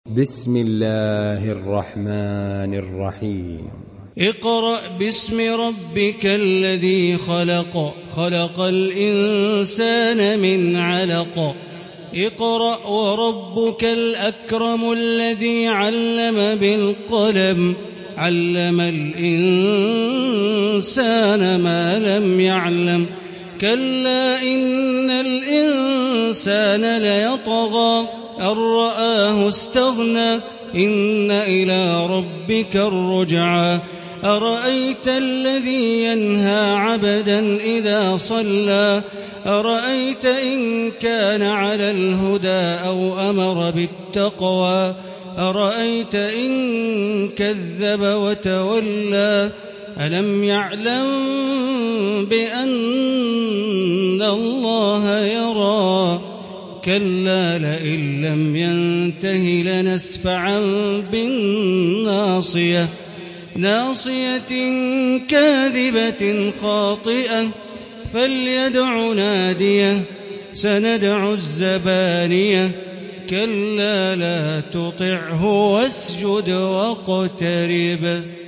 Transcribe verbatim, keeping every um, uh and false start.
بسم الله الرحمن الرحيم اقرأ باسم ربك الذي خلق خلق الإنسان من علق اقرأ وربك الأكرم الذي علم بالقلم علم الإنسان ما لم يعلم كلا إن الإنسان ليطغى أن رآه استغنى إن إلى ربك الرجعى أرأيت الذي ينهى عبدا إذا صلى أرأيت إن كان على الهدى أو أمر بالتقوى أرأيت إن كذب وتولى ألم يعلم بأن الله يرى كلا لئن لم ينته لنسفعا بالناصية ناصية كاذبة خاطئة فليدع ناديه سندع الزبانية كلا لا تطعه واسجد واقترب.